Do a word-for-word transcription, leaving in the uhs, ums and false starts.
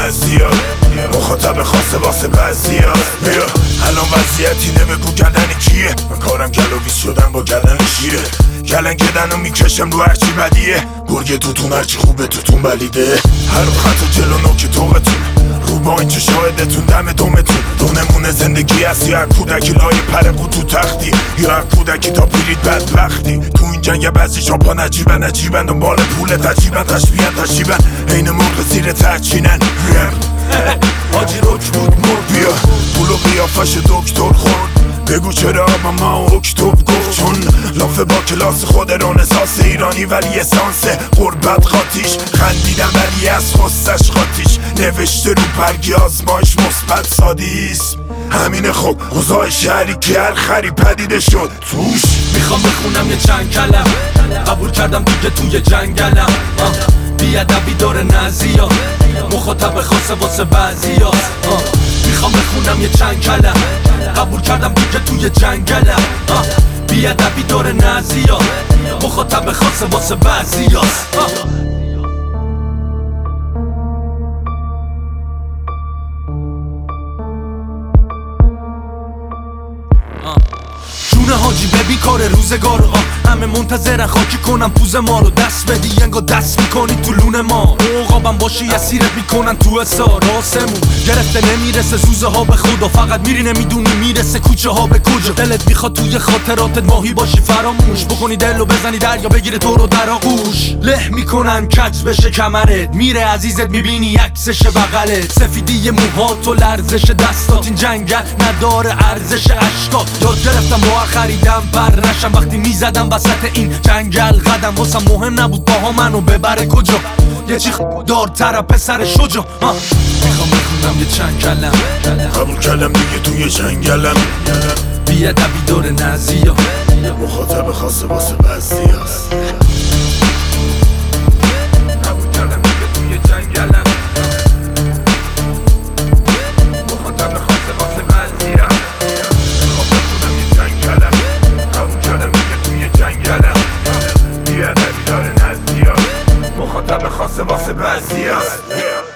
بعضیا، مخاطب خاصه واسه بعضیا. بیا الان وضعیتی نبگو گردن کیه، من کارم گلوویز شدم با گردن شیره. گلن گدن و میکشم رو هرچی بدیه، گرگ توتون هرچی خوبه توتون بلیده. هر خط جلو نوک توقتون رو با این چه شاهدتون دم دومتون. دونمونه زندگی هست یا کودکی لای پرقو تو تختی، یا کودکی تا پیرید بدبختی. تو این جنگ بعضی شاپا نجیبن نجیبن دنبال پول تجیبن تشبیهن تشیبن عین مرغ زیر ترچینن. حاجی روک بود مرد بیا پولو قیافش دکتر خورد. بگو چرا با ما اکتبر گفت، چون لافه با کلاس خود رنسانس ایرانی ولی اسانس قربت خاطیش. خندیدم ولی از خستش خاطیش، نوشته رو برگی آزمایش مثبت سادیسم. همینه خب اوضاع شهری که هر خری پدیده شد توش. میخوام بخونم یه چند کلم، قبول کردم دیگه توی جنگلم. بیادبی داره نزیا، مخاطب خاصه واسه بعضیا. میخوام بخونم یه چند کلم، قبول کردم دیگه توی جنگلم. بیادبی داره نزیا، مخاطب خاصه واسه بعضیا. جون حاجی ببی کار روزگار آه همه منتظرن خاکی کنم پوز ما رو دست بدی انگا دست میکنی تو لون ما. عقابم باشی اسیرت میکنن تو حسار آسمون گرفته نمیرسه زوزه ها به خدا، فقط میری نمیدونی میرسه کوچه ها به کجا. دلت میخواد توی خاطراتت ماهی باشی فراموش بکنی دلو بزنی دریا بگیره تو رو در آغوش. له میکنن کج بشه کمرت میره عزیزت میبینی عکسش بغلت. سفیدی موهات و لرزش دستات این جنگل نداره ارزش اشکات. یاد گرفتم با خریدم بر نشم وقتی میزدم وسط این جنگل قدم. واسم مهم نبود باها منو ببره کجا، یه چی دارتر پسر شجا. میخوام بخونم یه چند کلم، قبول کردم دیگه توی جنگلم. بیادبی داره نزیا، مخاطب خاصه واسه بعضیاست. قبول کردم دیگه توی جنگلم، مخاطب خاصه واسه بعضیاست. مخاطب خاصه واسه بعضیاست.